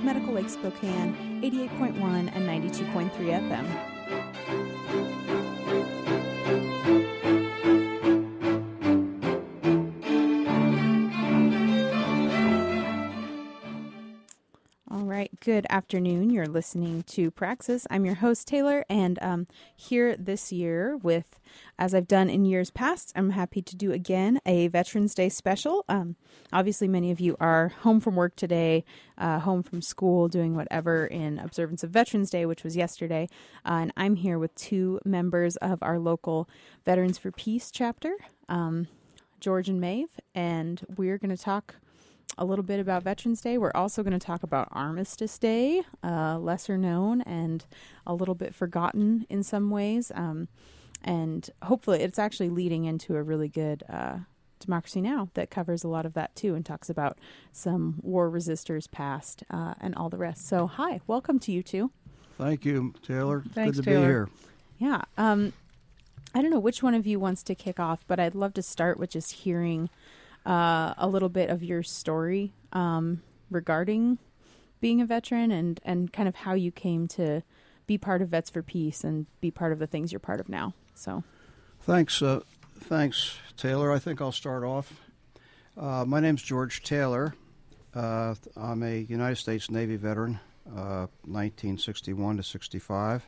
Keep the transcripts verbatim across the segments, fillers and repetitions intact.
Medical Lake Spokane, eighty-eight point one and ninety-two point three F M. All right, good afternoon. You're listening to Praxis. I'm your host, Taylor, and um, here this year with, as I've done in years past, I'm happy to do again a Veterans Day special. Um, obviously, many of you are home from work today, uh, home from school, doing whatever in observance of Veterans Day, which was yesterday, uh, and I'm here with two members of our local Veterans for Peace chapter, um, George and Maeve, and we're going to talk a little bit about Veterans Day. We're also going to talk about Armistice Day, uh, lesser known and a little bit forgotten in some ways. Um, and hopefully it's actually leading into a really good uh, Democracy Now! That covers a lot of that too and talks about some war resistors past uh, and all the rest. So hi, welcome to you two. Thank you, Taylor. Thanks, Good to Taylor. be here. Yeah. Um, I don't know which one of you wants to kick off, but I'd love to start with just hearing Uh, a little bit of your story um, regarding being a veteran and, and kind of how you came to be part of Vets for Peace and be part of the things you're part of now. So, Thanks, uh, thanks, Taylor. I think I'll start off. Uh, my name's George Taylor. Uh, I'm a United States Navy veteran, uh, nineteen sixty-one to sixty-five.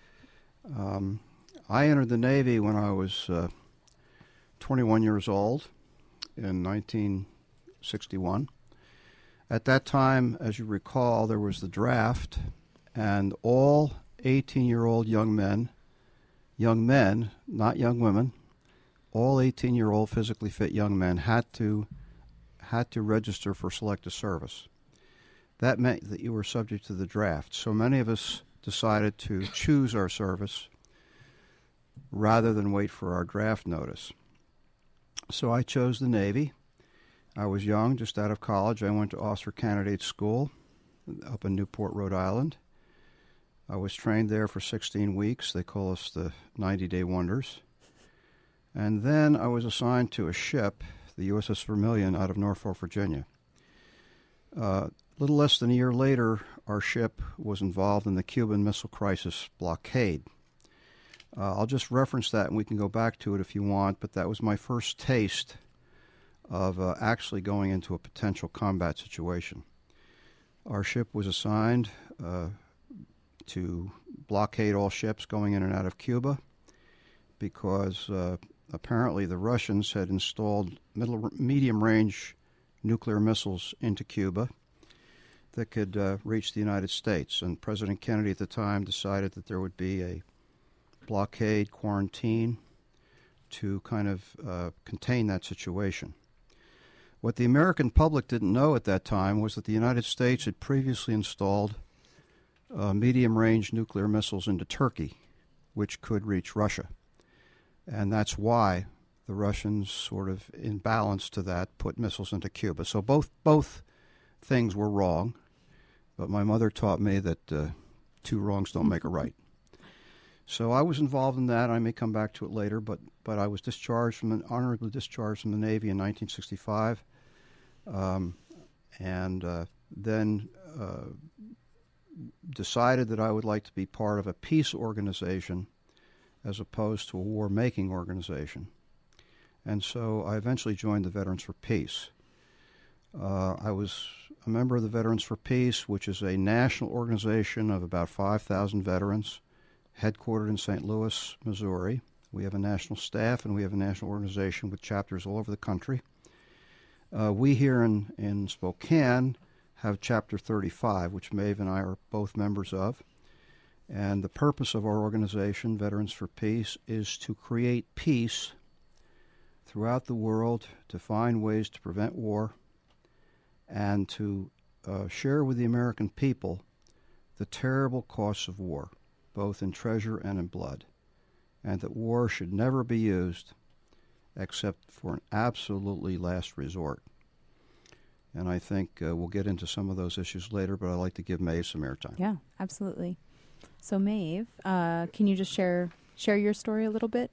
Um, I entered the Navy when I was uh, twenty-one years old. In nineteen sixty-one. At that time, as you recall, there was the draft, and all eighteen-year-old young men, young men, not young women, all eighteen-year-old physically fit young men had to had to register for selective service. That meant that you were subject to the draft. So many of us decided to choose our service rather than wait for our draft notice. So I chose the Navy. I was young, just out of college. I went to Officer Candidate School up in Newport, Rhode Island. I was trained there for sixteen weeks. They call us the ninety-day wonders. And then I was assigned to a ship, the U S S Vermilion, out of Norfolk, Virginia. Uh, a little less than a year later, our ship was involved in the Cuban Missile Crisis blockade. Uh, I'll just reference that, and we can go back to it if you want, but that was my first taste of uh, actually going into a potential combat situation. Our ship was assigned uh, to blockade all ships going in and out of Cuba because uh, apparently the Russians had installed middle, medium-range nuclear missiles into Cuba that could uh, reach the United States, and President Kennedy at the time decided that there would be a blockade, quarantine, to kind of uh, contain that situation. What the American public didn't know at that time was that the United States had previously installed uh, medium-range nuclear missiles into Turkey, which could reach Russia. And that's why the Russians, sort of in balance to that, put missiles into Cuba. So both both things were wrong, but my mother taught me that uh, two wrongs don't make a right. So I was involved in that. I may come back to it later, but, but I was discharged from an honorably discharged from the Navy in nineteen sixty-five, um, and uh, then uh, decided that I would like to be part of a peace organization as opposed to a war-making organization. And so I eventually joined the Veterans for Peace. Uh, I was a member of the Veterans for Peace, which is a national organization of about five thousand veterans, headquartered in Saint Louis, Missouri. We have a national staff, and we have a national organization with chapters all over the country. Uh, we here in, in Spokane have Chapter thirty-five, which Maeve and I are both members of. And the purpose of our organization, Veterans for Peace, is to create peace throughout the world, to find ways to prevent war, and to uh, share with the American people the terrible costs of war, both in treasure and in blood, and that war should never be used except for an absolutely last resort. And I think uh, we'll get into some of those issues later, but I'd like to give Maeve some airtime. Yeah, absolutely. So Maeve, uh, can you just share share your story a little bit?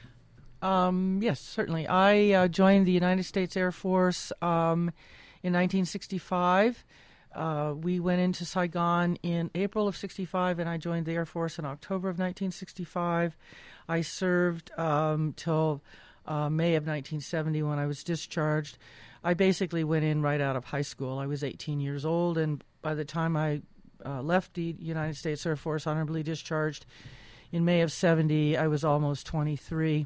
Um, yes, certainly. I uh, joined the United States Air Force um, in nineteen sixty-five. Uh, we went into Saigon in April of sixty-five, and I joined the Air Force in October of nineteen sixty-five. I served um, till uh, May of nineteen seventy when I was discharged. I basically went in right out of high school. I was eighteen years old, and by the time I uh, left the United States Air Force, honorably discharged in May of seventy, I was almost twenty-three.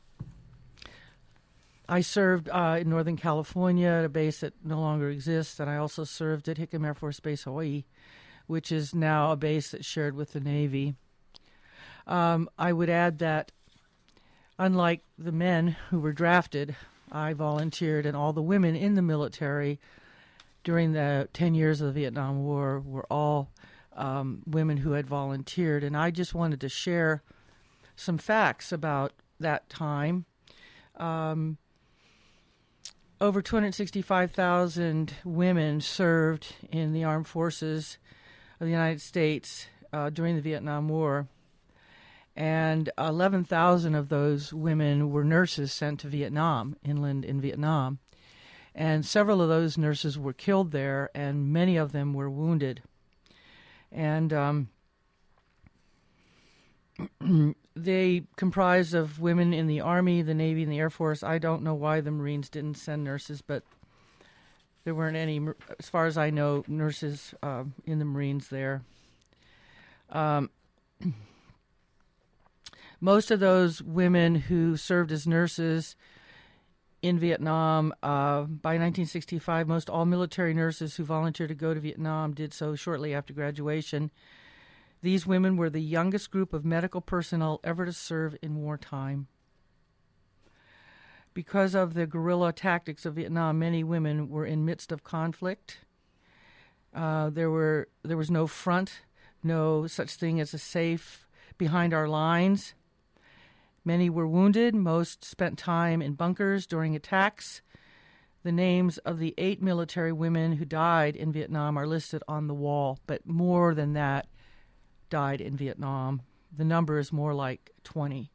I served uh, in Northern California at a base that no longer exists, and I also served at Hickam Air Force Base, Hawaii, which is now a base that's shared with the Navy. Um, I would add that, unlike the men who were drafted, I volunteered, and all the women in the military during the ten years of the Vietnam War were all um, women who had volunteered. And I just wanted to share some facts about that time. Um, over two hundred sixty-five thousand women served in the armed forces of the United States uh, during the Vietnam War. And eleven thousand of those women were nurses sent to Vietnam, inland in Vietnam. And several of those nurses were killed there, and many of them were wounded. And um, they comprised of women in the Army, the Navy, and the Air Force. I don't know why the Marines didn't send nurses, but there weren't any, as far as I know, nurses uh, in the Marines there. Um Most of those women who served as nurses in Vietnam, uh, by nineteen sixty-five, most all military nurses who volunteered to go to Vietnam did so shortly after graduation. These women were the youngest group of medical personnel ever to serve in wartime. Because of the guerrilla tactics of Vietnam, many women were in midst of conflict. Uh, there were there was no front, no such thing as a safe behind our lines. Many were wounded. Most spent time in bunkers during attacks. The names of the eight military women who died in Vietnam are listed on the wall, but more than that died in Vietnam. The number is more like twenty.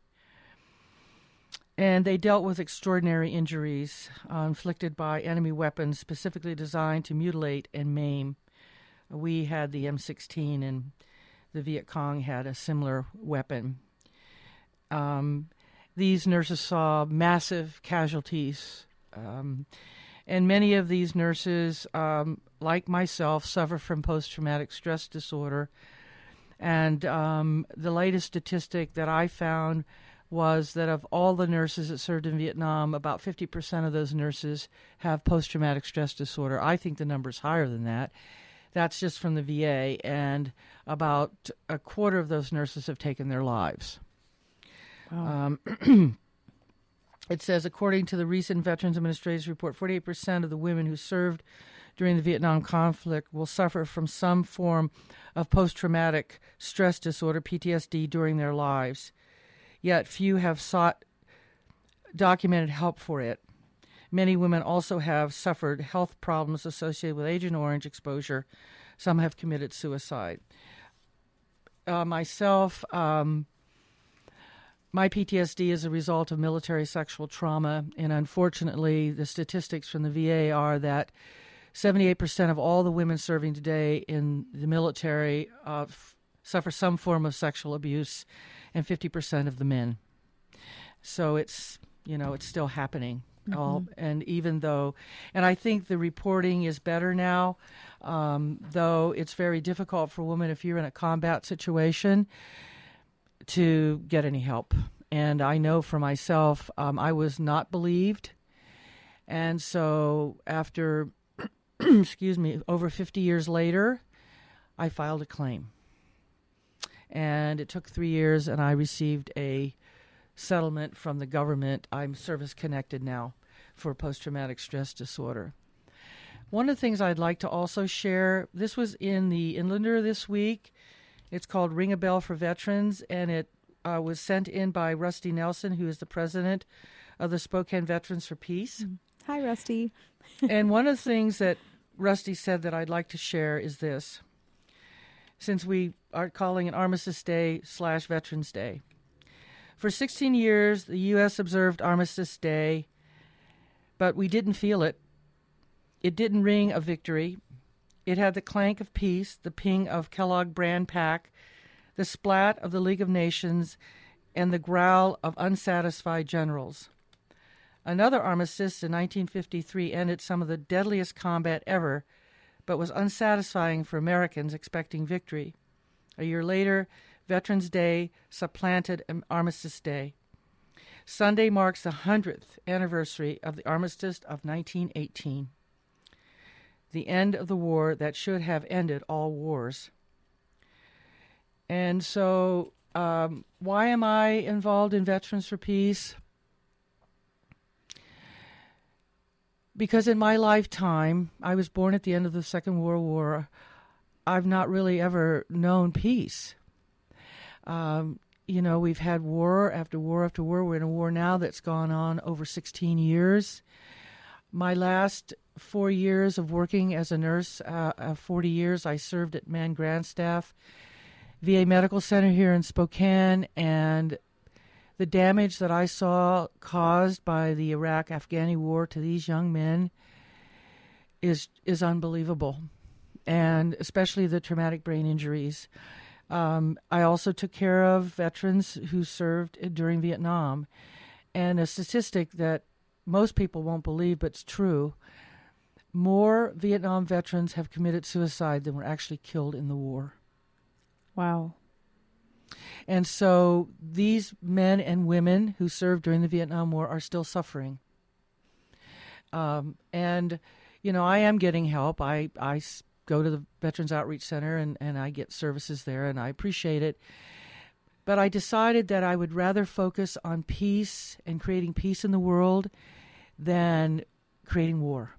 And they dealt with extraordinary injuries uh, inflicted by enemy weapons specifically designed to mutilate and maim. We had the M sixteen, and the Viet Cong had a similar weapon. Um, these nurses saw massive casualties, um, and many of these nurses, um, like myself, suffer from post-traumatic stress disorder. And um, the latest statistic that I found was that of all the nurses that served in Vietnam, about fifty percent of those nurses have post-traumatic stress disorder. I think the number's higher than that. That's just from the V A, and about a quarter of those nurses have taken their lives. Wow. Um, it says, according to the recent Veterans Administration's report, forty-eight percent of the women who served during the Vietnam conflict will suffer from some form of post-traumatic stress disorder, P T S D, during their lives. Yet few have sought documented help for it. Many women also have suffered health problems associated with Agent Orange exposure. Some have committed suicide. Uh, myself, um, my P T S D is a result of military sexual trauma, and unfortunately, the statistics from the V A are that seventy-eight percent of all the women serving today in the military uh, f- suffer some form of sexual abuse, and fifty percent of the men. So it's, you know, it's still happening. Mm-hmm. All, and even though, and I think the reporting is better now, um, though it's very difficult for women if you're in a combat situation to get any help. And I know for myself, um, I was not believed. And so after, excuse me, over fifty years later, I filed a claim. And it took three years, and I received a settlement from the government. I'm service-connected now for post-traumatic stress disorder. One of the things I'd like to also share, this was in the Inlander this week. It's called Ring a Bell for Veterans, and it uh, was sent in by Rusty Nelson, who is the president of the Spokane Veterans for Peace. Hi, Rusty. And one of the things that Rusty said that I'd like to share is this. Since we are calling it Armistice Day slash Veterans Day. For sixteen years, the U S observed Armistice Day, but we didn't feel it. It didn't ring a victory. It had the clank of peace, the ping of Kellogg brand pack, the splat of the League of Nations, and the growl of unsatisfied generals. Another armistice in nineteen fifty-three ended some of the deadliest combat ever, but was unsatisfying for Americans expecting victory. A year later, Veterans Day supplanted Armistice Day. Sunday marks the hundredth anniversary of the Armistice of nineteen eighteen. The end of the war that should have ended all wars. And so, um, why am I involved in Veterans for Peace? Because in my lifetime, I was born at the end of the Second World War, I've not really ever known peace. Um, you know, we've had war after war after war. We're in a war now that's gone on over sixteen years. My last four years of working as a nurse, uh, uh, forty years, I served at Mann Grandstaff V A Medical Center here in Spokane, and the damage that I saw caused by the Iraq-Afghani war to these young men is is unbelievable, and especially the traumatic brain injuries. Um, I also took care of veterans who served during Vietnam, and a statistic that most people won't believe, but it's true, more Vietnam veterans have committed suicide than were actually killed in the war. Wow. And so these men and women who served during the Vietnam War are still suffering. Um, and, you know, I am getting help. I, I go to the Veterans Outreach Center and, and I get services there, and I appreciate it. But I decided that I would rather focus on peace and creating peace in the world than creating war.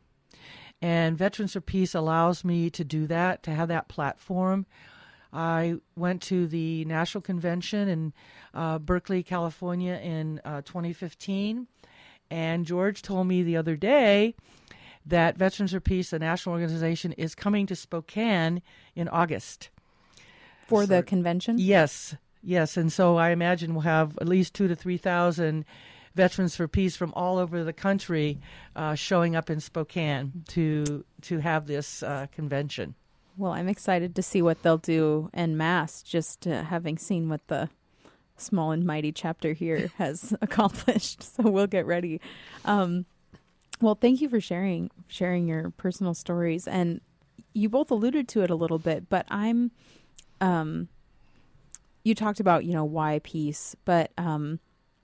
And Veterans for Peace allows me to do that, to have that platform. I went to the National Convention in uh, Berkeley, California in uh, twenty fifteen, and George told me the other day that Veterans for Peace, the national organization, is coming to Spokane in August. For so, the convention? Yes, yes, and so I imagine we'll have at least two to three thousand Veterans for Peace from all over the country uh, showing up in Spokane to to have this uh, convention. Well, I'm excited to see what they'll do en masse, just uh, having seen what the Small and Mighty chapter here has accomplished. So we'll get ready. Um, well, thank you for sharing sharing your personal stories. And you both alluded to it a little bit, but I'm, um, you talked about, you know, why peace, but um,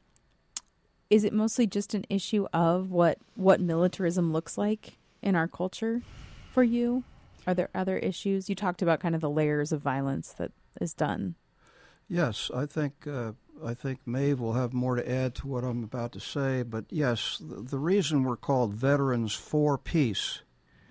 is it mostly just an issue of what, what militarism looks like in our culture for you? Are there other issues? You talked about kind of the layers of violence that is done. Yes, I think uh, I think Maeve will have more to add to what I'm about to say. But yes, the, the reason we're called Veterans for Peace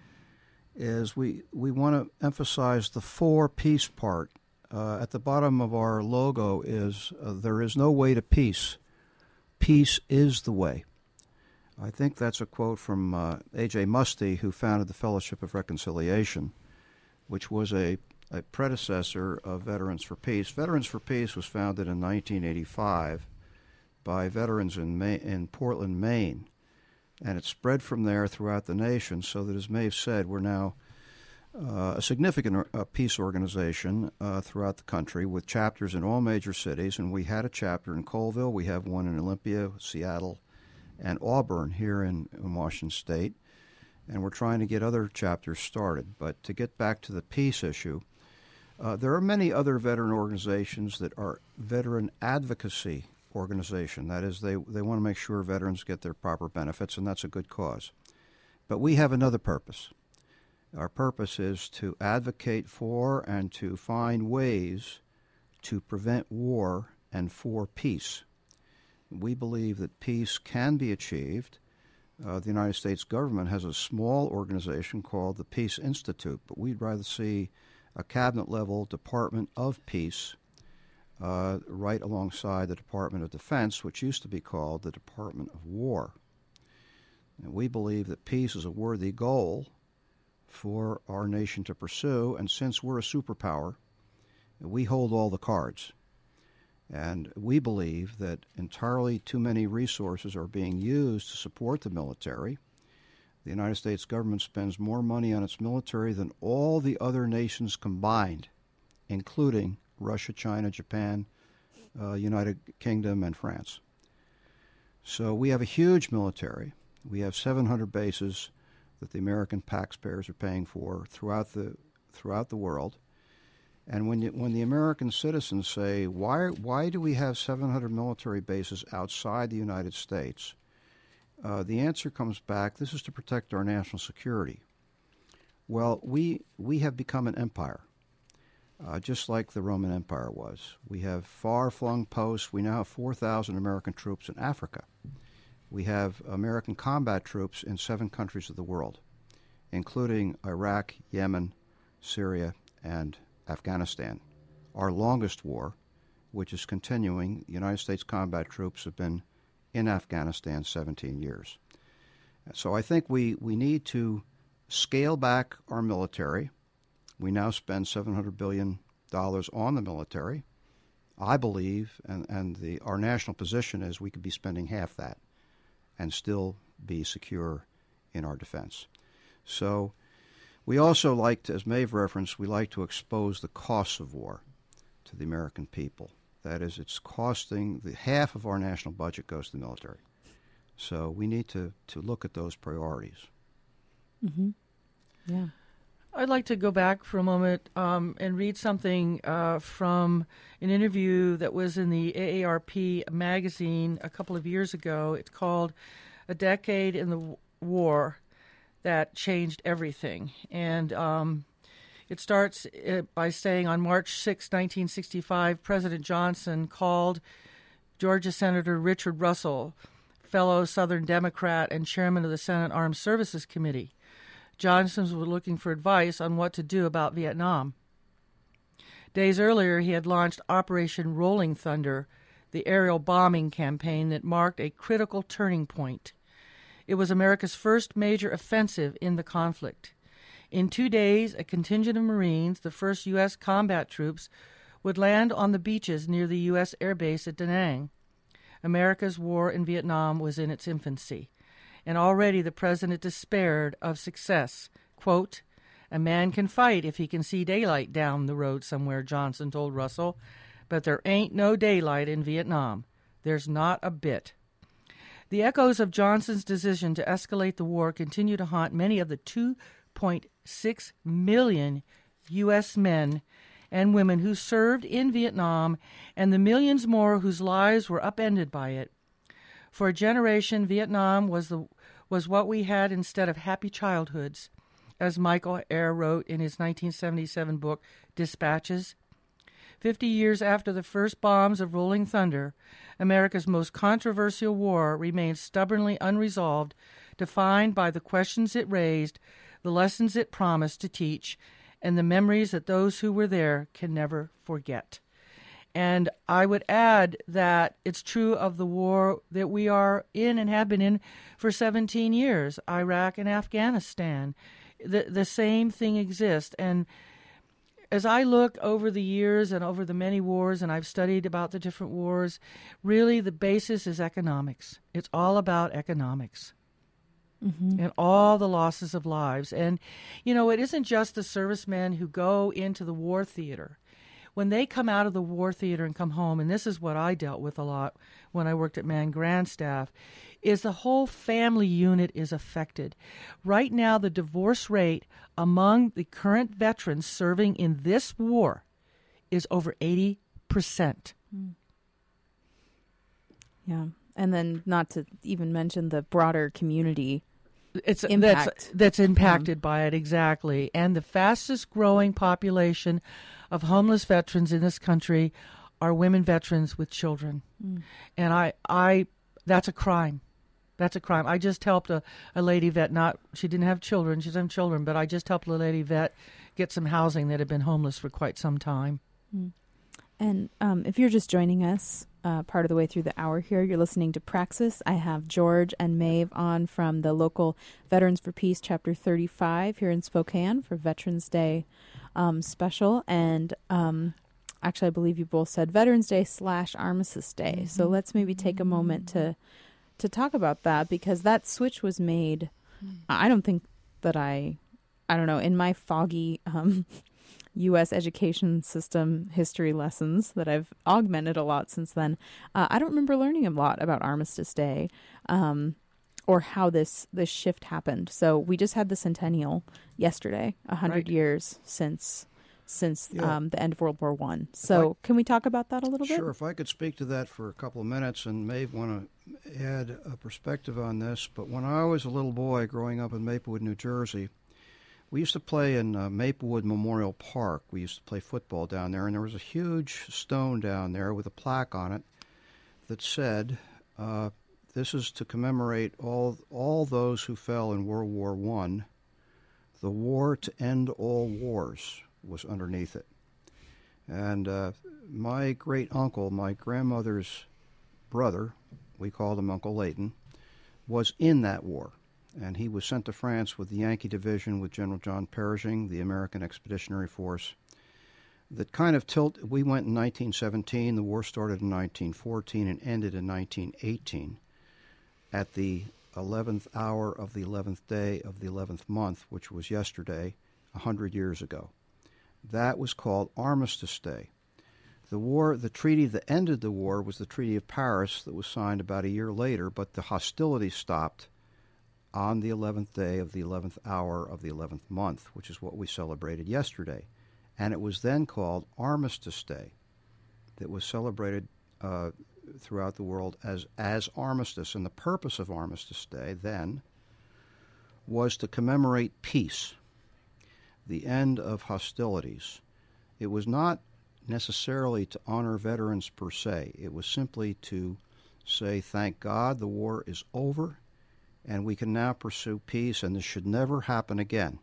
is we we want to emphasize the for peace part. Uh, at the bottom of our logo is uh, there is no way to peace. Peace is the way. I think that's a quote from uh, A J Muste, who founded the Fellowship of Reconciliation, which was a, a predecessor of Veterans for Peace. Veterans for Peace was founded in nineteen eighty-five by veterans in, May, in Portland, Maine, and it spread from there throughout the nation, so that, as Maeve said, we're now uh, a significant uh, peace organization uh, throughout the country with chapters in all major cities, and we had a chapter in Colville. We have one in Olympia, Seattle, and Auburn here in, in Washington State, and we're trying to get other chapters started. But to get back to the peace issue, uh, there are many other veteran organizations that are veteran advocacy organization. That is, they, they want to make sure veterans get their proper benefits, and that's a good cause. But we have another purpose. Our purpose is to advocate for and to find ways to prevent war and for peace. We believe that peace can be achieved. Uh, the United States government has a small organization called the Peace Institute, but we'd rather see a cabinet-level Department of Peace uh, right alongside the Department of Defense, which used to be called the Department of War. And we believe that peace is a worthy goal for our nation to pursue, and since we're a superpower, we hold all the cards. And we believe that entirely too many resources are being used to support the military. the United States government spends more money on its military than all the other nations combined, including Russia, China, Japan, uh, United Kingdom, and France. So we have a huge military. We have seven hundred bases that the American taxpayers are paying for throughout the throughout the world. And when you, when the American citizens say, why why do we have seven hundred military bases outside the United States? Uh, the answer comes back, this is to protect our national security. Well, we we have become an empire, uh, just like the Roman Empire was. We have far-flung posts. We now have four thousand American troops in Africa. We have American combat troops in seven countries of the world, including Iraq, Yemen, Syria, and Afghanistan. Our longest war, which is continuing, the United States combat troops have been in Afghanistan seventeen years. So I think we, we need to scale back our military. We now spend seven hundred billion dollars on the military. I believe, and, and the, our national position is we could be spending half that and still be secure in our defense. So we also like to, as Maeve referenced, we like to expose the costs of war to the American people. That is, it's costing, the half of our national budget goes to the military. So we need to, to look at those priorities. Mm-hmm. Yeah. I'd like to go back for a moment um, and read something uh, from an interview that was in the A A R P magazine a couple of years ago. It's called A Decade in the War That Changed Everything. And um, it starts by saying on March sixth, nineteen sixty-five, President Johnson called Georgia Senator Richard Russell, fellow Southern Democrat and chairman of the Senate Armed Services Committee. Johnson was looking for advice on what to do about Vietnam. Days earlier, he had launched Operation Rolling Thunder, the aerial bombing campaign that marked a critical turning point. It was America's first major offensive in the conflict. In two days, a contingent of Marines, the first U S combat troops, would land on the beaches near the U S air base at Da Nang. America's war in Vietnam was in its infancy, and already the president despaired of success. Quote, "A man can fight if he can see daylight down the road somewhere," Johnson told Russell, "but there ain't no daylight in Vietnam. There's not a bit." The echoes of Johnson's decision to escalate the war continue to haunt many of the two point six million U S men and women who served in Vietnam and the millions more whose lives were upended by it. For a generation, Vietnam was the was what we had instead of happy childhoods, as Michael Eyre wrote in his nineteen seventy-seven book, Dispatches. Fifty years after the first bombs of Rolling Thunder, America's most controversial war remains stubbornly unresolved, defined by the questions it raised, the lessons it promised to teach, and the memories that those who were there can never forget. And I would add that it's true of the war that we are in and have been in for seventeen years, Iraq and Afghanistan. The, the same thing exists. And as I look over the years and over the many wars, and I've studied about the different wars, really the basis is economics. It's all about economics. Mm-hmm. And all the losses of lives. And, you know, it isn't just the servicemen who go into the war theater. When they come out of the war theater and come home, and this is what I dealt with a lot when I worked at Man Grandstaff, is the whole family unit is affected. Right now, the divorce rate among the current veterans serving in this war is over eighty percent. Yeah. And then not to even mention the broader community It's impact. That's, that's impacted yeah. by it, exactly. And the fastest growing population of homeless veterans in this country are women veterans with children. Mm. And I, I, that's a crime. That's a crime. I just helped a, a lady vet, not, she didn't have children, she doesn't have children, but I just helped a lady vet get some housing that had been homeless for quite some time. Mm. And um, if you're just joining us, Uh, part of the way through the hour here, you're listening to Praxis. I have George and Maeve on from the local Veterans for Peace Chapter thirty-five here in Spokane for Veterans Day um, special. And um, actually, I believe you both said Veterans Day slash Armistice Day. Mm-hmm. So let's maybe take a moment to to talk about that, because that switch was made I don't think that I, I don't know, in my foggy um, U S education system history lessons that I've augmented a lot since then, uh, I don't remember learning a lot about Armistice Day um, or how this, this shift happened. So we just had the centennial yesterday, a hundred Right. years since since Yeah. um, the end of World War One. So can we talk about that a little bit? Sure. If I could speak to that for a couple of minutes, and Maeve want to add a perspective on this. But when I was a little boy growing up in Maplewood, New Jersey, we used to play in uh, Maplewood Memorial Park. We used to play football down there, and there was a huge stone down there with a plaque on it that said, uh, "This is to commemorate all all those who fell in World War One. The war to end all wars," was underneath it. And uh, my great uncle, my grandmother's brother, we called him Uncle Leighton, was in that war. And he was sent to France with the Yankee Division with General John Pershing, the American Expeditionary Force. That kind of tilt, we went in nineteen seventeen, the war started in nineteen fourteen and ended in nineteen eighteen at the eleventh hour of the eleventh day of the eleventh month, which was yesterday, one hundred years ago. That was called Armistice Day. The war, the treaty that ended the war was the Treaty of Paris that was signed about a year later, but the hostilities stopped on the eleventh day of the eleventh hour of the eleventh month, which is what we celebrated yesterday. And it was then called Armistice Day. That was celebrated uh, throughout the world as, as Armistice. And the purpose of Armistice Day then was to commemorate peace, the end of hostilities. It was not necessarily to honor veterans per se. It was simply to say, thank God the war is over and we can now pursue peace, and this should never happen again.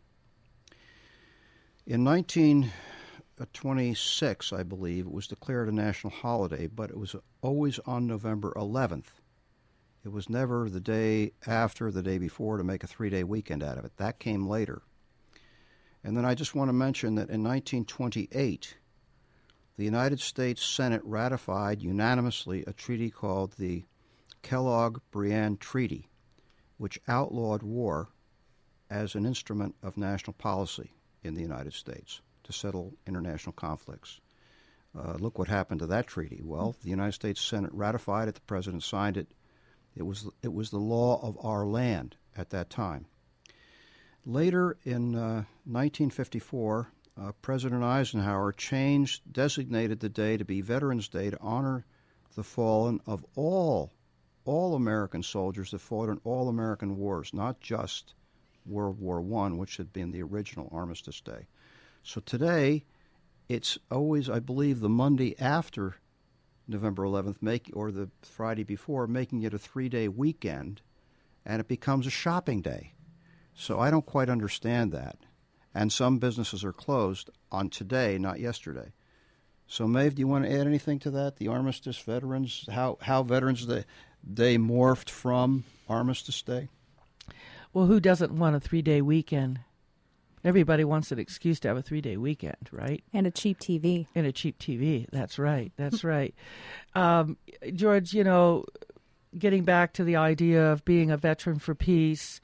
In nineteen twenty-six, I believe, it was declared a national holiday, but it was always on November eleventh. It was never the day after, the day before, to make a three-day weekend out of it. That came later. And then I just want to mention that in nineteen twenty-eight, the United States Senate ratified unanimously a treaty called the Kellogg-Briand Treaty, which outlawed war as an instrument of national policy in the United States to settle international conflicts. Uh, look what happened to that treaty. Well, the United States Senate ratified it, the President signed it. It was, it was the law of our land at that time. Later in uh, nineteen fifty-four, uh, President Eisenhower changed, designated the day to be Veterans Day to honor the fallen of all, all American soldiers that fought in all American wars, not just World War One, which had been the original Armistice Day. So today, it's always, I believe, the Monday after November eleventh, make, or the Friday before, making it a three-day weekend, and it becomes a shopping day. So I don't quite understand that. And some businesses are closed on today, not yesterday. So, Maeve, do you want to add anything to that? The Armistice Veterans, how, how Veterans Day, Day morphed from Armistice Day? Well, who doesn't want a three-day weekend? Everybody wants an excuse to have a three-day weekend, right? And a cheap T V. And a cheap T V. That's right. That's right. Um, George, you know, getting back to the idea of being a veteran for peace,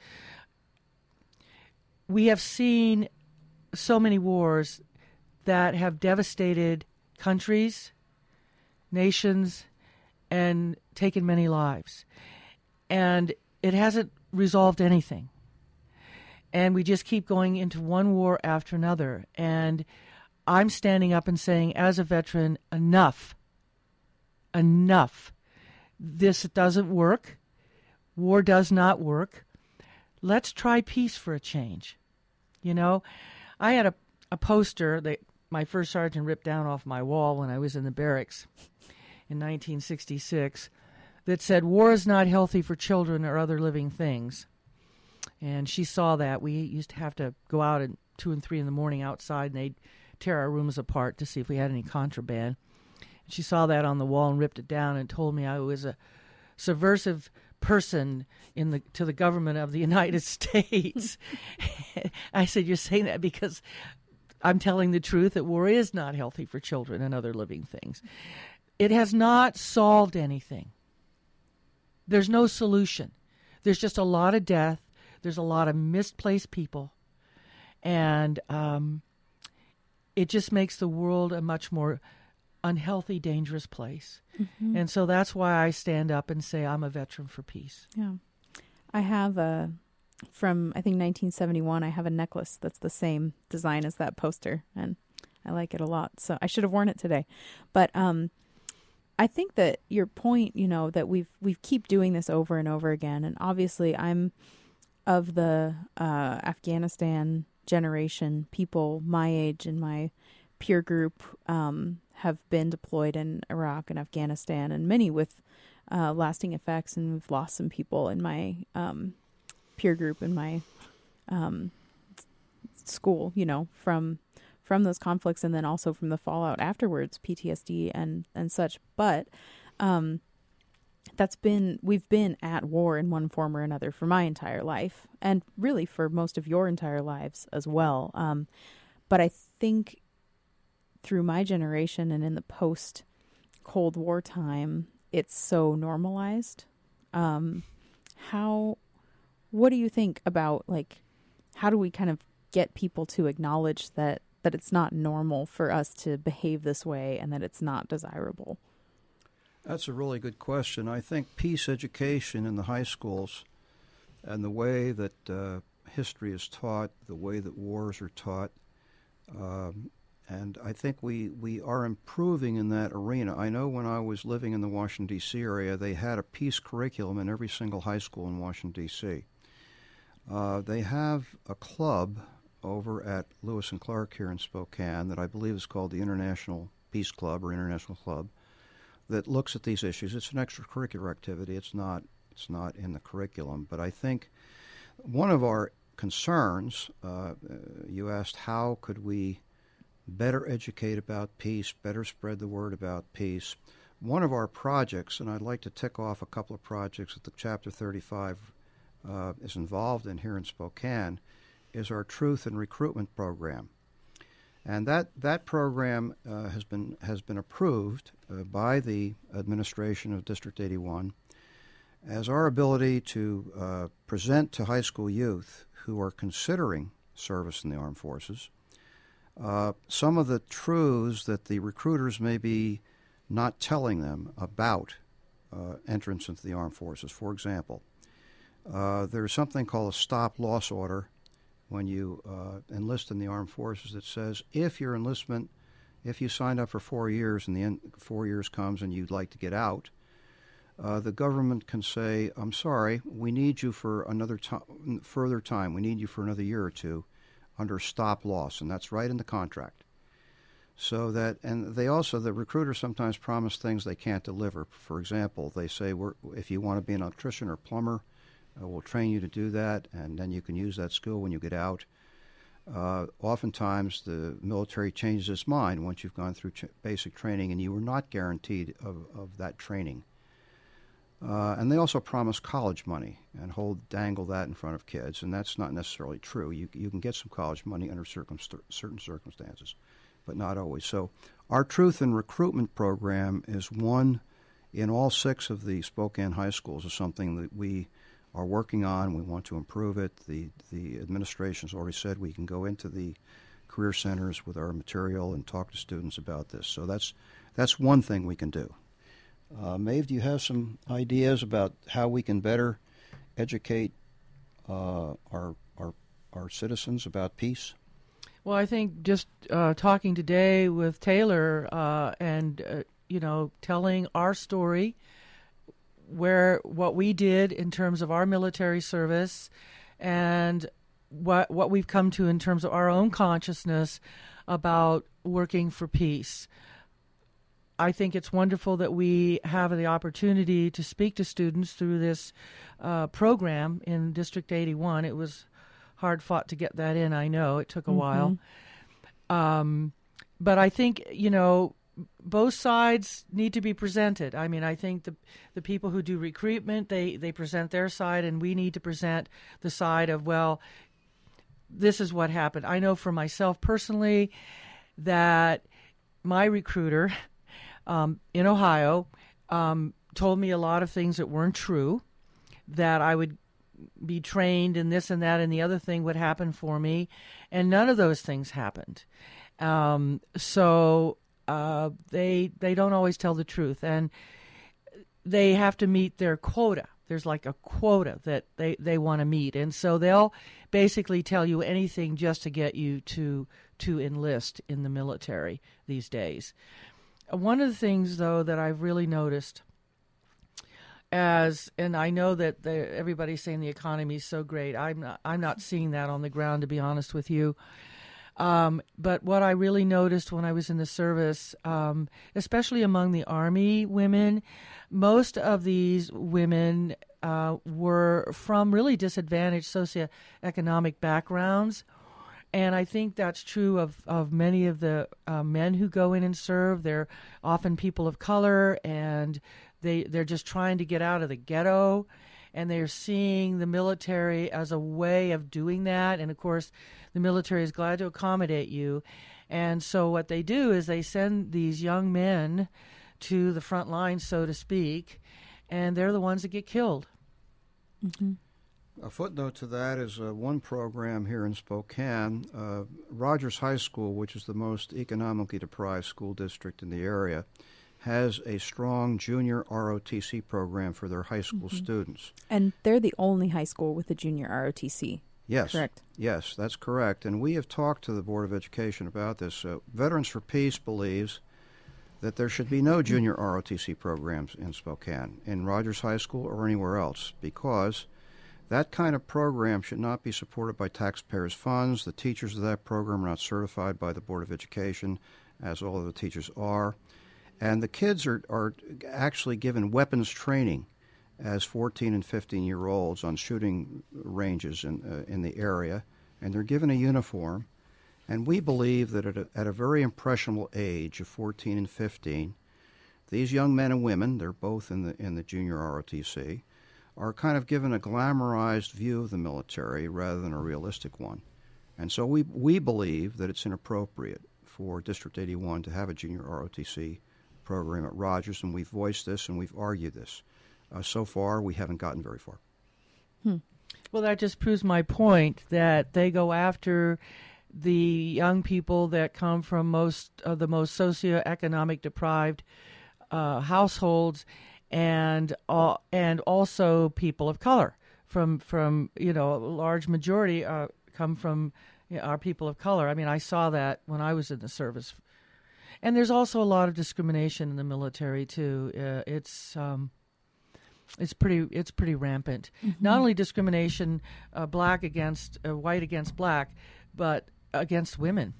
we have seen so many wars that have devastated countries, nations, and taken many lives. And it hasn't resolved anything. And we just keep going into one war after another. And I'm standing up and saying, as a veteran, enough. Enough. This doesn't work. War does not work. Let's try peace for a change. You know, I had a, a poster that my first sergeant ripped down off my wall when I was in the barracks in nineteen sixty-six that said, war is not healthy for children or other living things. And she saw that. We used to have to go out at two and three in the morning outside, and they'd tear our rooms apart to see if we had any contraband. And she saw that on the wall and ripped it down and told me I was a subversive person in the to the government of the United States. I said, you're saying that because I'm telling the truth that war is not healthy for children and other living things. It has not solved anything. There's no solution. There's just a lot of death. there's a lot of misplaced people, and um, it just makes the world a much more unhealthy, dangerous place. Mm-hmm. And so that's why I stand up and say I'm a veteran for peace. Yeah. I have a, from I think nineteen seventy-one, I have a necklace that's the same design as that poster, and I like it a lot. So I should have worn it today. But um, I think that your point, you know, that we've we keep doing this over and over again, and obviously I'm of the uh, Afghanistan generation. People my age and my peer group um, have been deployed in Iraq and Afghanistan, and many with uh, lasting effects, and we've lost some people in my um, peer group in my um, school, you know, from from those conflicts, and then also from the fallout afterwards, P T S D and, and such. But um, that's been, we've been at war in one form or another for my entire life, and really for most of your entire lives as well. Um, but I think through my generation and in the post-Cold War time, it's so normalized. Um, how, what do you think about, like, how do we kind of get people to acknowledge that that it's not normal for us to behave this way and that it's not desirable? That's a really good question. I think peace education in the high schools and the way that uh, history is taught, the way that wars are taught, um, and I think we, we are improving in that arena. I know when I was living in the Washington, D C area, they had a peace curriculum in every single high school in Washington, D C Uh, they have a club over at Lewis and Clark here in Spokane that I believe is called the International Peace Club or International Club that looks at these issues. It's an extracurricular activity. It's not it's not in the curriculum. But I think one of our concerns, uh, you asked how could we better educate about peace, better spread the word about peace. One of our projects, and I'd like to tick off a couple of projects that the Chapter thirty-five uh, is involved in here in Spokane, is our Truth and Recruitment Program. And that, that program uh, has been has been approved uh, by the administration of District eighty-one as our ability to uh, present to high school youth who are considering service in the armed forces uh, some of the truths that the recruiters may be not telling them about uh, entrance into the armed forces. For example, uh, there's something called a stop-loss order when you uh, enlist in the armed forces that says if your enlistment, if you signed up for four years and the end, four years comes and you'd like to get out, uh, the government can say, I'm sorry, we need you for another time, further time. We need you for another year or two under stop loss, and that's right in the contract. So that, and they also, the recruiters sometimes promise things they can't deliver. For example, they say, We're, if you want to be an electrician or plumber, Uh, we'll train you to do that, and then you can use that skill when you get out. Uh, oftentimes, the military changes its mind once you've gone through ch- basic training, and you were not guaranteed of, of that training. Uh, and they also promise college money and hold dangle that in front of kids, and that's not necessarily true. You you can get some college money under circumst- certain circumstances, but not always. So our Truth and Recruitment Program is one in all six of the Spokane high schools, is something that we are working on. We want to improve it. The the administration has already said we can go into the career centers with our material and talk to students about this. So that's that's one thing we can do. Uh, Maeve, do you have some ideas about how we can better educate uh, our our our citizens about peace? Well, I think just uh, talking today with Taylor uh, and uh, you know telling our story, where what we did in terms of our military service and what what we've come to in terms of our own consciousness about working for peace. I think it's wonderful that we have the opportunity to speak to students through this uh, program in District eighty-one. It was hard fought to get that in, I know. It took a mm-hmm. while. Um, but I think, you know, both sides need to be presented. I mean, I think the the people who do recruitment, they, they present their side, and we need to present the side of, well, this is what happened. I know for myself personally that my recruiter um, in Ohio um, told me a lot of things that weren't true, that I would be trained and this and that and the other thing would happen for me, and none of those things happened. Um, so uh, they they don't always tell the truth, and they have to meet their quota. There's like a quota that they, they want to meet, and so they'll basically tell you anything just to get you to to enlist in the military these days. One of the things, though, that I've really noticed, as and I know that the, everybody's saying the economy is so great. I'm not I'm not seeing that on the ground, to be honest with you. Um, but what I really noticed when I was in the service, um, especially among the Army women, most of these women uh, were from really disadvantaged socioeconomic backgrounds. And I think that's true of, of many of the uh, men who go in and serve. They're often people of color, and they, they're just trying to get out of the ghetto. And they're seeing the military as a way of doing that. And, of course, the military is glad to accommodate you. And so what they do is they send these young men to the front lines, so to speak, and they're the ones that get killed. Mm-hmm. A footnote to that is uh, one program here in Spokane, uh, Rogers High School, which is the most economically deprived school district in the area, has a strong junior R O T C program for their high school mm-hmm. students. And they're the only high school with a junior R O T C. Yes. Correct. Yes, that's correct. And we have talked to the Board of Education about this. Uh, Veterans for Peace believes that there should be no junior R O T C programs in Spokane, in Rogers High School or anywhere else, because that kind of program should not be supported by taxpayers' funds. The teachers of that program are not certified by the Board of Education, as all of the teachers are. And the kids are, are actually given weapons training as fourteen and fifteen-year-olds on shooting ranges in, uh, in the area, and they're given a uniform. And we believe that at a, at a very impressionable age of fourteen and fifteen, these young men and women, they're both in the, in the junior R O T C, are kind of given a glamorized view of the military rather than a realistic one. And so we, we believe that it's inappropriate for District eighty-one to have a junior R O T C program at Rogers, and we've voiced this and we've argued this. Uh, so far, we haven't gotten very far. Hmm. Well, that just proves my point that they go after the young people that come from most of the most socioeconomic deprived uh, households, and uh, and also people of color. From from you know, a large majority uh, come from you know, our people of color. I mean, I saw that when I was in the service. And there's also a lot of discrimination in the military too. Uh, it's um, it's pretty it's pretty rampant. Mm-hmm. Not only discrimination, uh, black against uh, white against black, but against women.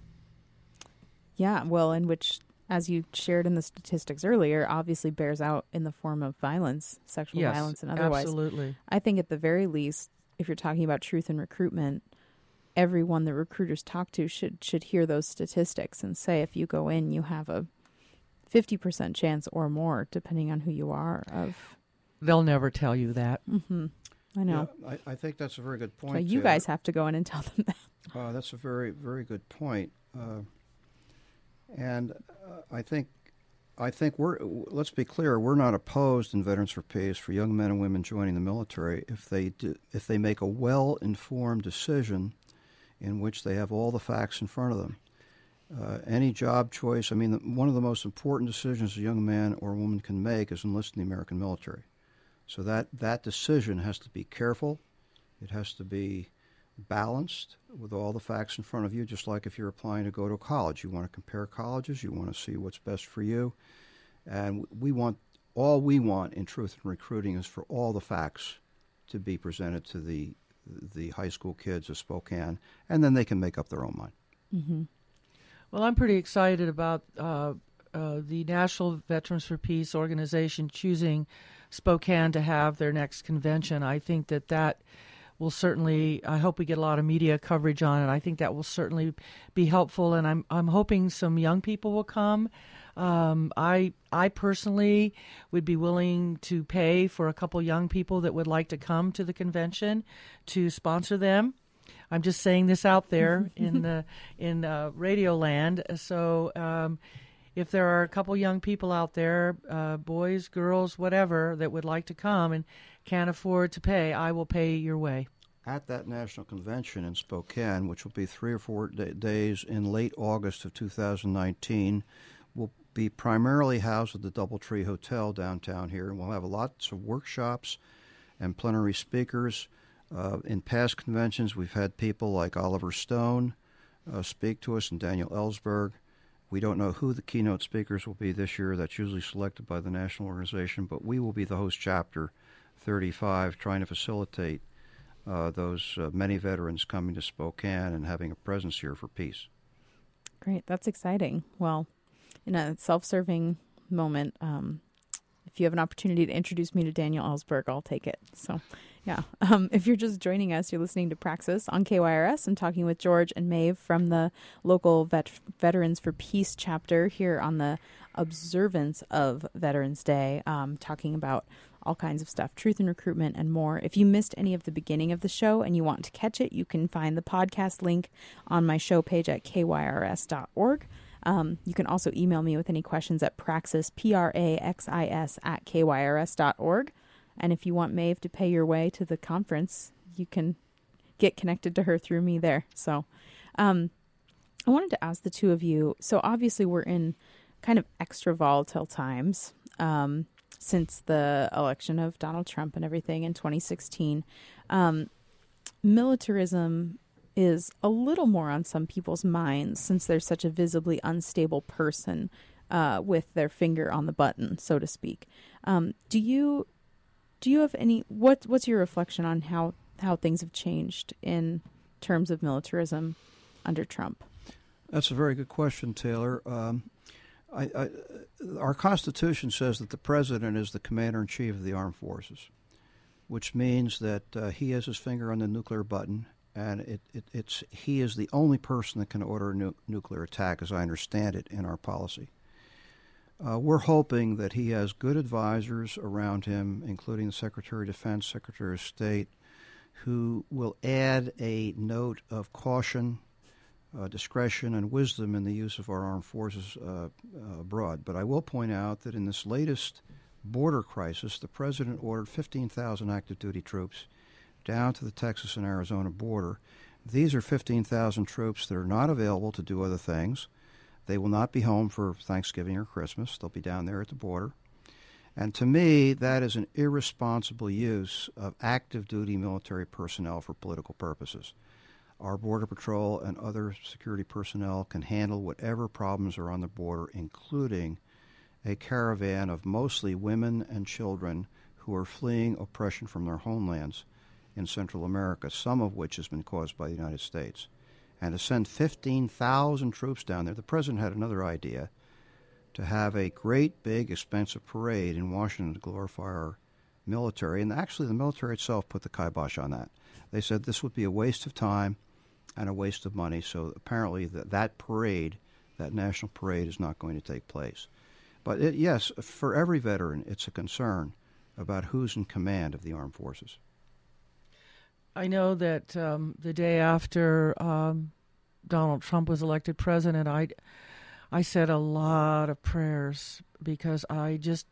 Yeah, well, in which, as you shared in the statistics earlier, obviously bears out in the form of violence, sexual yes, violence, and otherwise. Absolutely. I think at the very least, if you're talking about truth in recruitment, everyone the recruiters talk to should should hear those statistics and say, if you go in, you have a fifty percent chance or more, depending on who you are. Of They'll never tell you that. Mm-hmm. I know. Yeah, I, I think that's a very good point. So you uh, guys have to go in and tell them that. Uh, that's a very, very good point. Uh, and uh, I think, I think we're. Let's be clear. We're not opposed in Veterans for Peace for young men and women joining the military if they do, if they make a well-informed decision in which they have all the facts in front of them. Uh, any job choice, I mean, the, one of the most important decisions a young man or woman can make is enlist in the American military. So that, that decision has to be careful. It has to be balanced with all the facts in front of you, just like if you're applying to go to college. You want to compare colleges. You want to see what's best for you. And we want, all we want in Truth in Recruiting is for all the facts to be presented to the the high school kids of Spokane, and then they can make up their own mind. Mm-hmm. Well, I'm pretty excited about uh, uh, the National Veterans for Peace organization choosing Spokane to have their next convention. I think that that will certainly, I hope we get a lot of media coverage on it. I think that will certainly be helpful, and I'm I'm hoping some young people will come. Um, I I personally would be willing to pay for a couple young people that would like to come to the convention to sponsor them. I'm just saying this out there in the in uh, Radio Land. So um, if there are a couple young people out there, uh, boys, girls, whatever, that would like to come and can't afford to pay, I will pay your way. At that national convention in Spokane, which will be three or four d- days in late August of two thousand nineteen, we'll be primarily housed at the Doubletree Hotel downtown here, and we'll have lots of workshops and plenary speakers. Uh, in past conventions, we've had people like Oliver Stone uh, speak to us and Daniel Ellsberg. We don't know who the keynote speakers will be this year. That's usually selected by the national organization, but we will be the host chapter thirty-five, trying to facilitate Uh, those uh, many veterans coming to Spokane and having a presence here for peace. Great. That's exciting. Well, in a self-serving moment, um, if you have an opportunity to introduce me to Daniel Ellsberg, I'll take it. So, yeah. Um, if you're just joining us, you're listening to Praxis on K Y R S. I'm talking with George and Maeve from the local vet- Veterans for Peace chapter here on the observance of Veterans Day, um, talking about all kinds of stuff, truth in recruitment and more. If you missed any of the beginning of the show and you want to catch it, you can find the podcast link on my show page at K Y R S dot org. Um, you can also email me with any questions at praxis, P R A X I S, at K Y R S dot org. And if you want Maeve to pay your way to the conference, you can get connected to her through me there. So um, I wanted to ask the two of you, so obviously we're in kind of extra volatile times. Um since the election of Donald Trump and everything in twenty sixteen. Um, militarism is a little more on some people's minds since there's such a visibly unstable person uh, with their finger on the button, so to speak. Um, do you do you have any, what, what's your reflection on how, how things have changed in terms of militarism under Trump? That's a very good question, Taylor. Um, I, I, our Constitution says that the President is the Commander-in-Chief of the Armed Forces, which means that uh, he has his finger on the nuclear button, and it, it, it's he is the only person that can order a nu- nuclear attack, as I understand it, in our policy. Uh, we're hoping that he has good advisors around him, including the Secretary of Defense, Secretary of State, who will add a note of caution, Uh, discretion and wisdom in the use of our armed forces uh, uh, abroad. But I will point out that in this latest border crisis, the President ordered fifteen thousand active duty troops down to the Texas and Arizona border. These are fifteen thousand troops that are not available to do other things. They will not be home for Thanksgiving or Christmas. They'll be down there at the border. And to me, that is an irresponsible use of active duty military personnel for political purposes. Our Border Patrol and other security personnel can handle whatever problems are on the border, including a caravan of mostly women and children who are fleeing oppression from their homelands in Central America, some of which has been caused by the United States. And to send fifteen thousand troops down there, the President had another idea, to have a great, big, expensive parade in Washington to glorify our military. And actually, the military itself put the kibosh on that. They said this would be a waste of time and a waste of money, so apparently that, that parade, that national parade, is not going to take place. But it, yes, for every veteran, it's a concern about who's in command of the armed forces. I know that um, the day after um, Donald Trump was elected president, I, I said a lot of prayers because I just,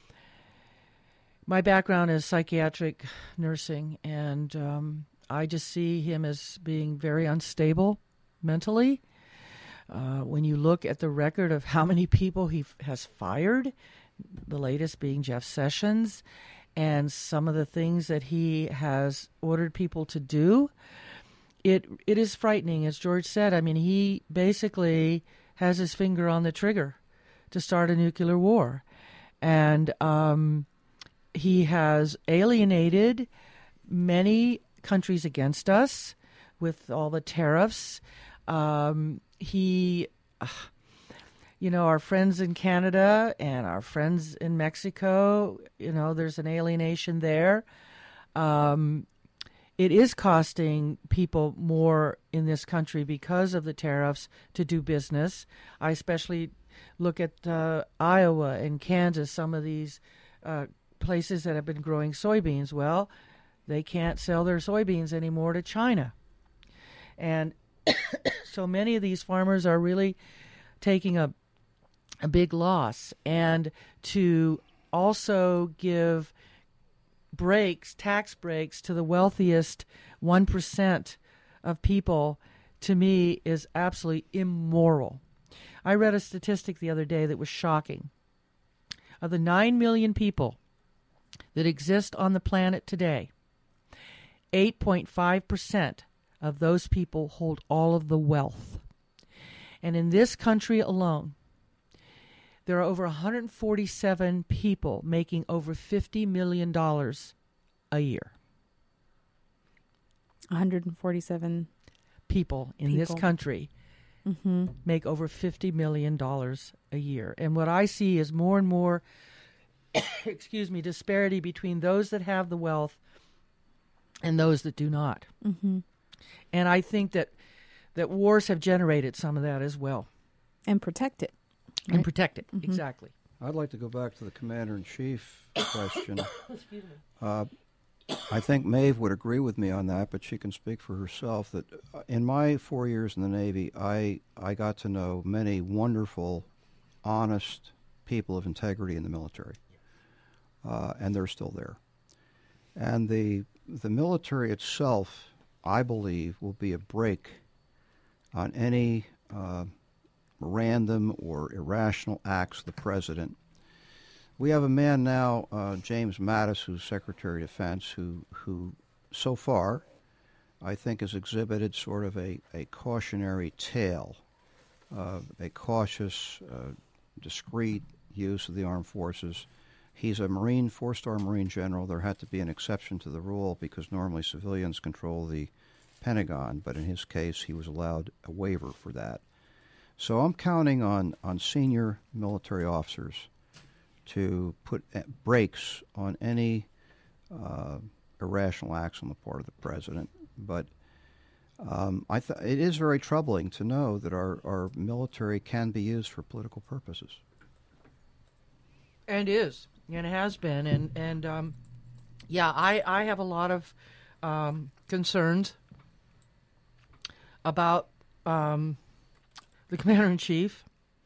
my background is psychiatric nursing, and um, I just see him as being very unstable mentally. Uh, when you look at the record of how many people he f- has fired, the latest being Jeff Sessions, and some of the things that he has ordered people to do, it it is frightening. As George said, I mean, he basically has his finger on the trigger to start a nuclear war. And um, he has alienated many countries against us with all the tariffs. Um, he, uh, you know, our friends in Canada and our friends in Mexico, you know, there's an alienation there. Um, it is costing people more in this country because of the tariffs to do business. I especially look at uh, Iowa and Kansas, some of these uh, places that have been growing soybeans. Well, they can't sell their soybeans anymore to China. And so many of these farmers are really taking a a big loss. And to also give breaks, tax breaks to the wealthiest one percent of people, to me, is absolutely immoral. I read a statistic the other day that was shocking. Of the nine million people that exist on the planet today, eight point five percent of those people hold all of the wealth. And in this country alone, there are over one hundred forty-seven people making over fifty million dollars a year. one hundred forty-seven people in people. this country mm-hmm. make over fifty million dollars a year. And what I see is more and more, excuse me, disparity between those that have the wealth and those that do not. Mm-hmm. And I think that, that wars have generated some of that as well. And protect it. Right? And protect it, mm-hmm. exactly. I'd like to go back to the Commander-in-Chief question. Excuse me. Uh, I think Maeve would agree with me on that, but she can speak for herself. That uh, in my four years in the Navy, I I got to know many wonderful, honest people of integrity in the military, uh, and they're still there. And the the military itself, I believe, will be a brake on any uh, random or irrational acts of the president. We have a man now, uh, James Mattis, who's Secretary of Defense, who, who so far, I think has exhibited sort of a, a cautionary tale, uh, a cautious, uh, discreet use of the armed forces. He's a Marine, four-star Marine general. There had to be an exception to the rule because normally civilians control the Pentagon, but in his case, he was allowed a waiver for that. So I'm counting on, on senior military officers to put brakes on any uh, irrational acts on the part of the president. But um, I th- it is very troubling to know that our, our military can be used for political purposes. And is, and has been. And, and um, yeah, I, I have a lot of um, concerns about um, the Commander-in-Chief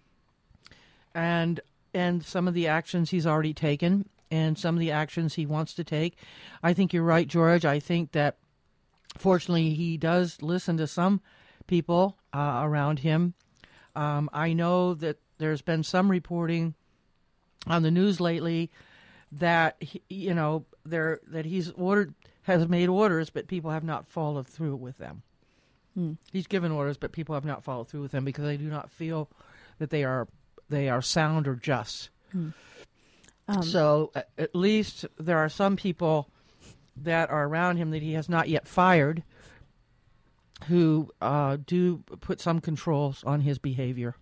and and some of the actions he's already taken and some of the actions he wants to take. I think you're right, George. I think that, fortunately, he does listen to some people uh, around him. Um, I know that there's been some reporting on the news lately that, he, you know, there that he's ordered, has made orders, but people have not followed through with them. Hmm. He's given orders, but people have not followed through with them because they do not feel that they are they are sound or just. Hmm. Um, so at, at least there are some people that are around him that he has not yet fired who uh, do put some controls on his behavior.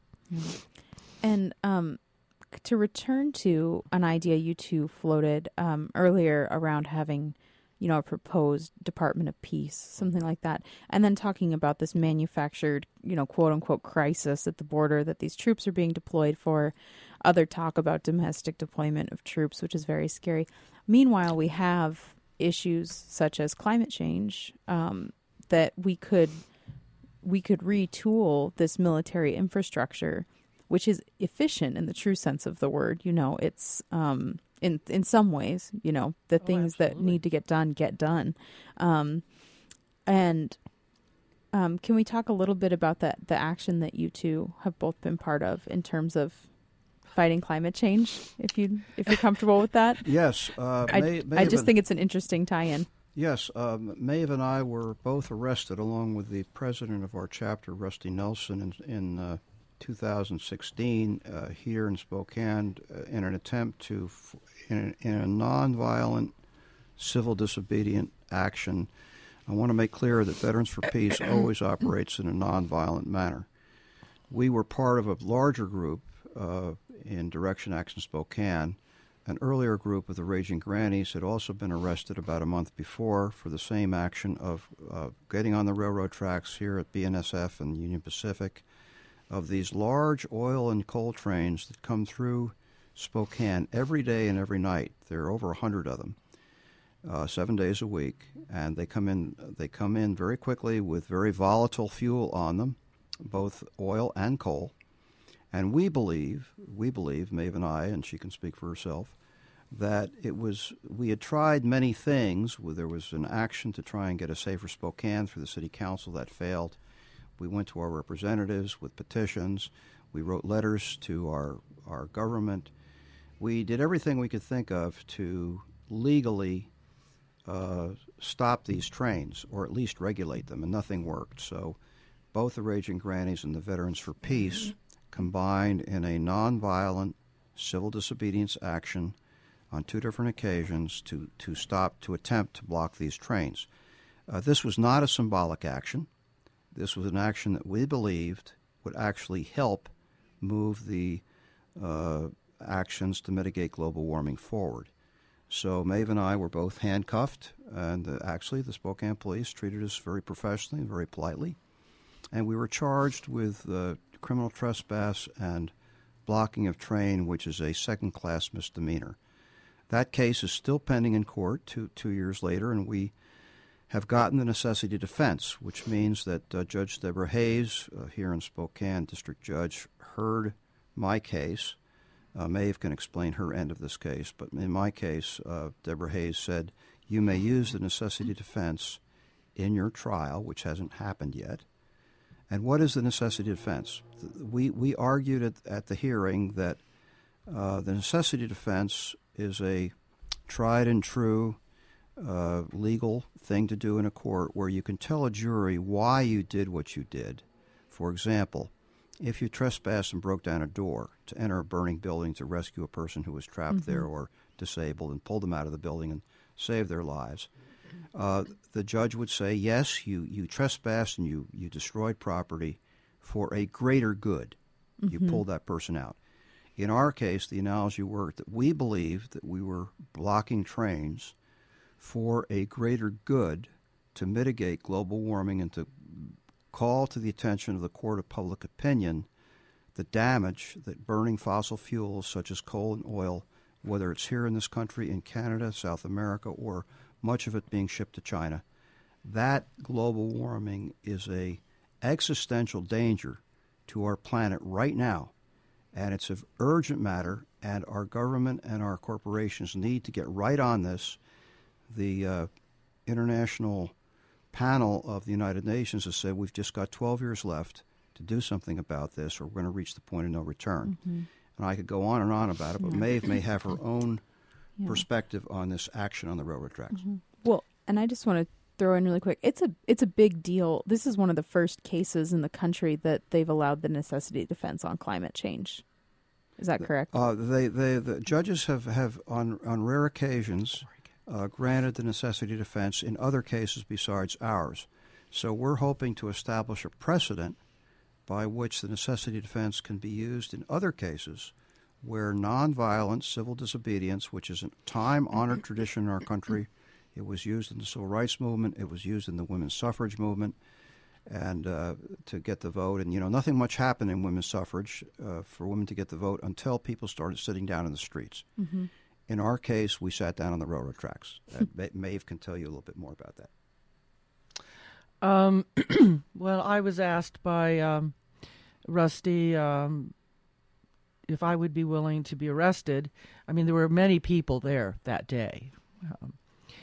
And um, to return to an idea you two floated um, earlier around having, you know, a proposed Department of Peace, something like that, and then talking about this manufactured, you know, quote unquote crisis at the border that these troops are being deployed for. Other talk about domestic deployment of troops, which is very scary. Meanwhile, we have issues such as climate change um, that we could we could retool this military infrastructure, which is efficient in the true sense of the word. You know, it's um, in in some ways, you know, the Oh, things that absolutely. need to get done get done. Um, and um, can we talk a little bit about that the action that you two have both been part of in terms of fighting climate change? If you if you're comfortable with that, Yes. Uh, I, May, I Maeve just and- think it's an interesting tie-in. Yes, um, Maeve and I were both arrested along with the president of our chapter, Rusty Nelson, in, in uh, two thousand sixteen uh, here in Spokane uh, in an attempt to, f- in, in a nonviolent civil disobedient action. I want to make clear that Veterans for Peace always operates in a nonviolent manner. We were part of a larger group uh, in Direction Action Spokane. An earlier group of the Raging Grannies had also been arrested about a month before for the same action of uh, getting on the railroad tracks here at B N S F and Union Pacific of these large oil and coal trains that come through Spokane every day and every night. There are over a hundred of them, uh, seven days a week, and they come in. They come in very quickly with very volatile fuel on them, both oil and coal. And we believe, we believe, Maeve and I, and she can speak for herself, that it was, we had tried many things. There was an action to try and get a safer Spokane through the city council that failed. We went to our representatives with petitions. We wrote letters to our, our government. We did everything we could think of to legally uh, stop these trains, or at least regulate them, and nothing worked. So both the Raging Grannies and the Veterans for Peace combined in a nonviolent civil disobedience action on two different occasions to, to stop, to attempt to block these trains. Uh, this was not a symbolic action. This was an action that we believed would actually help move the uh, actions to mitigate global warming forward. So Maeve and I were both handcuffed, and uh, actually the Spokane police treated us very professionally and very politely. And we were charged with uh, criminal trespass and blocking of train, which is a second-class misdemeanor. That case is still pending in court two, two years later, and we have gotten the necessity defense, which means that uh, Judge Deborah Hayes, uh, here in Spokane, district judge, heard my case. Uh, Maeve can explain her end of this case, but in my case, uh, Deborah Hayes said, you may use the necessity defense in your trial, which hasn't happened yet. And what is the necessity defense? We, we argued at, at the hearing that uh, the necessity defense is a tried and true uh, legal thing to do in a court where you can tell a jury why you did what you did. For example, if you trespassed and broke down a door to enter a burning building to rescue a person who was trapped mm-hmm. there or disabled and pulled them out of the building and save their lives, uh, the judge would say, yes, you, you trespassed and you, you destroyed property for a greater good. Mm-hmm. You pulled that person out. In our case, the analogy worked that we believed that we were blocking trains for a greater good to mitigate global warming and to call to the attention of the court of public opinion the damage that burning fossil fuels such as coal and oil, whether it's here in this country, in Canada, South America, or much of it being shipped to China, that global warming is a existential danger to our planet right now. And it's of urgent matter, and our government and our corporations need to get right on this. The uh, International Panel of the United Nations has said we've just got twelve years left to do something about this, or we're going to reach the point of no return. Mm-hmm. And I could go on and on about it, but yeah. Maeve may have her own yeah. perspective on this action on the railroad tracks. Mm-hmm. Well, and I just want to throw in really quick. It's a it's a big deal. This is one of the first cases in the country that they've allowed the necessity defense on climate change. Is that correct? Uh, they, they, the judges have, have on, on rare occasions uh, granted the necessity defense in other cases besides ours. So we're hoping to establish a precedent by which the necessity defense can be used in other cases where nonviolent civil disobedience, which is a time-honored tradition in our country, it was used in the civil rights movement, it was used in the women's suffrage movement, and uh, to get the vote. And, you know, nothing much happened in women's suffrage uh, for women to get the vote until people started sitting down in the streets. Mm-hmm. In our case, we sat down on the railroad tracks. And Maeve can tell you a little bit more about that. Um, well, I was asked by um, Rusty um, if I would be willing to be arrested. I mean, there were many people there that day. Um,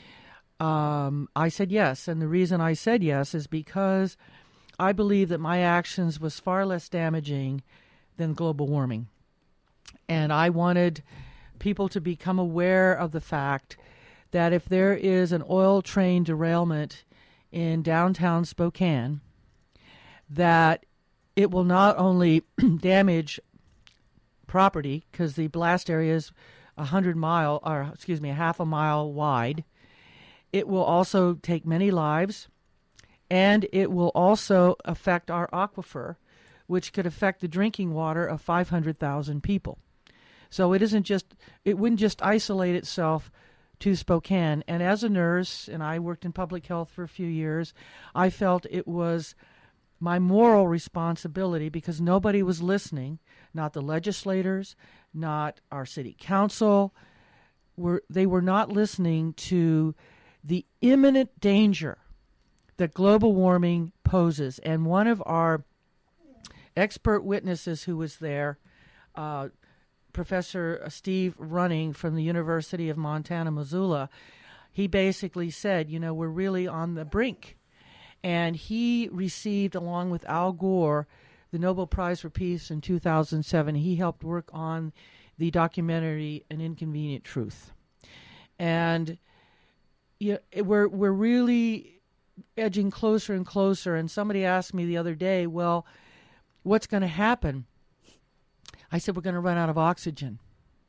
Um, I said yes, and the reason I said yes is because I believe that my actions was far less damaging than global warming. And I wanted people to become aware of the fact that if there is an oil train derailment in downtown Spokane, that it will not only damage property, because the blast area is a hundred mile, or excuse me, a half a mile wide. It will also take many lives, and it will also affect our aquifer, which could affect the drinking water of five hundred thousand people. So it isn't just, it wouldn't just isolate itself to Spokane. And as a nurse, and I worked in public health for a few years, I felt it was my moral responsibility, because nobody was listening, not the legislators, not our city council, were they were not listening to the imminent danger that global warming poses. And one of our expert witnesses who was there, uh, Professor Steve Running from the University of Montana, Missoula, he basically said, you know, we're really on the brink. And he received, along with Al Gore, the Nobel Prize for Peace in two thousand seven. He helped work on the documentary An Inconvenient Truth. And yeah, we're we're really edging closer and closer. And somebody asked me the other day, well, what's going to happen? I said, we're going to run out of oxygen.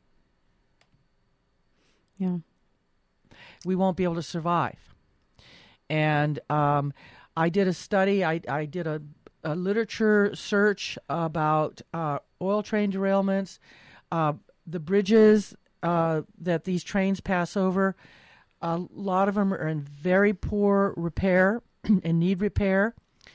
Yeah. We won't be able to survive. And um, I did a study, I, I did a, a literature search about uh, oil train derailments, uh, the bridges uh, that these trains pass over. A lot of them are in very poor repair and need repair.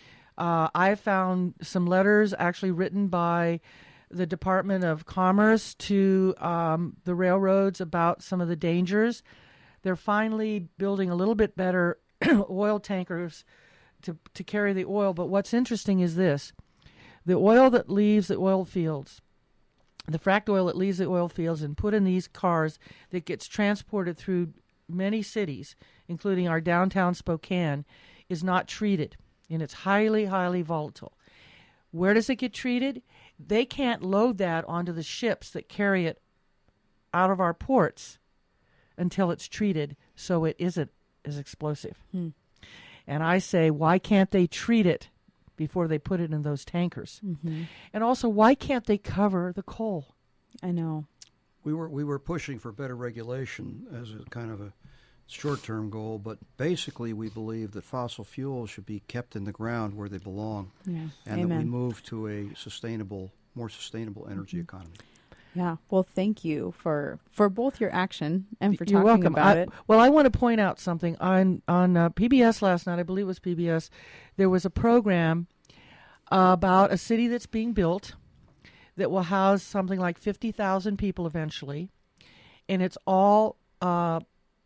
Uh, I found some letters actually written by the Department of Commerce to um, the railroads about some of the dangers. They're finally building a little bit better oil tankers to to carry the oil. But what's interesting is this. The oil that leaves the oil fields, the fracked oil that leaves the oil fields and put in these cars that gets transported through many cities, including our downtown Spokane, is not treated. And it's highly, highly volatile. Where does it get treated? They can't load that onto the ships that carry it out of our ports until it's treated so it isn't as explosive. Hmm. And I say, why can't they treat it before they put it in those tankers? Mm-hmm. And also, why can't they cover the coal? I know. We were we were pushing for better regulation as a kind of a short-term goal, but basically we believe that fossil fuels should be kept in the ground where they belong, yeah. and Amen. that we move to a sustainable, more sustainable energy mm-hmm. economy. Yeah. Well, thank you for, for both your action and for You're talking welcome. about I, it. Well, I want to point out something. On on uh, P B S last night, I believe it was P B S, there was a program uh, about a city that's being built that will house something like fifty thousand people eventually, and it's all uh,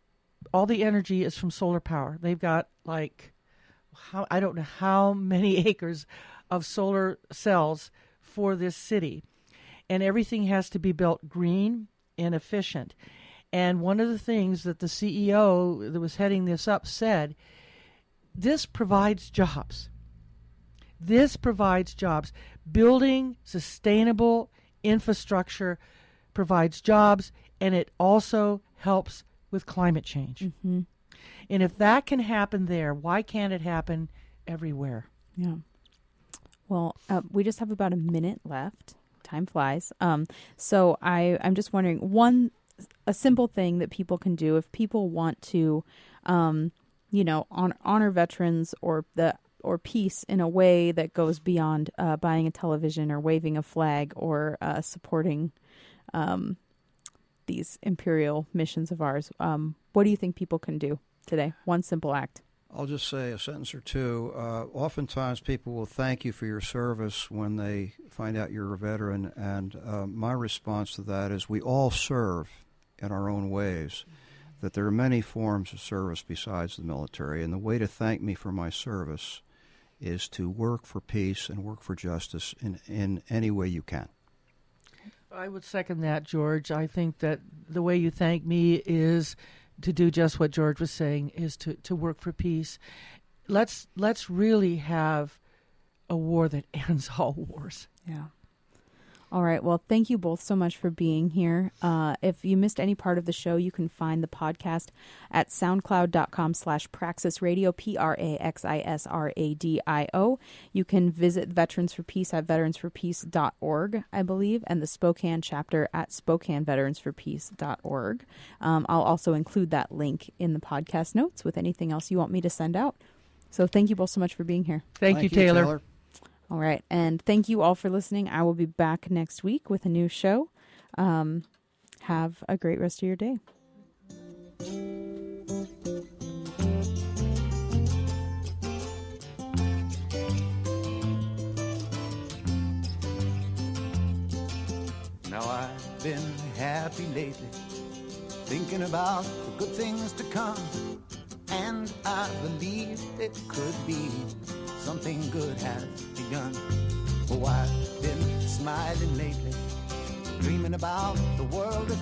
all the energy is from solar power. They've got like how I don't know how many acres of solar cells for this city. And everything has to be built green and efficient. And one of the things that the C E O that was heading this up said, this provides jobs. This provides jobs. Building sustainable infrastructure provides jobs, and it also helps with climate change. Mm-hmm. And if that can happen there, why can't it happen everywhere? Yeah. Well, uh, we just have about a minute left. Time flies. Um, so I, I'm just wondering, one, a simple thing that people can do if people want to, um, you know, on, honor veterans or the or peace in a way that goes beyond uh, buying a television or waving a flag or uh, supporting um, these imperial missions of ours. Um, what do you think people can do today? One simple act. I'll just say a sentence or two. Uh, oftentimes people will thank you for your service when they find out you're a veteran, and uh, my response to that is we all serve in our own ways, that there are many forms of service besides the military, and the way to thank me for my service is to work for peace and work for justice in, in any way you can. I would second that, George. I think that the way you thank me is to do just what George was saying, is to, to work for peace. Let's let's really have a war that ends all wars. Yeah. All right. Well, thank you both so much for being here. Uh, if you missed any part of the show, you can find the podcast at soundcloud.com slash Praxis Radio, P R A X I S R A D I O. You can visit Veterans for Peace at veterans for peace dot org, I believe, and the Spokane chapter at spokane veterans for peace dot org. Um, I'll also include that link in the podcast notes with anything else you want me to send out. So thank you both so much for being here. Thank, Thank you, you, Taylor. Taylor. All right. And thank you all for listening. I will be back next week with a new show. Um, have a great rest of your day. Now I've been happy lately, thinking about the good things to come. And I believe it could be something good has begun. Oh, I've been smiling lately, dreaming about the world as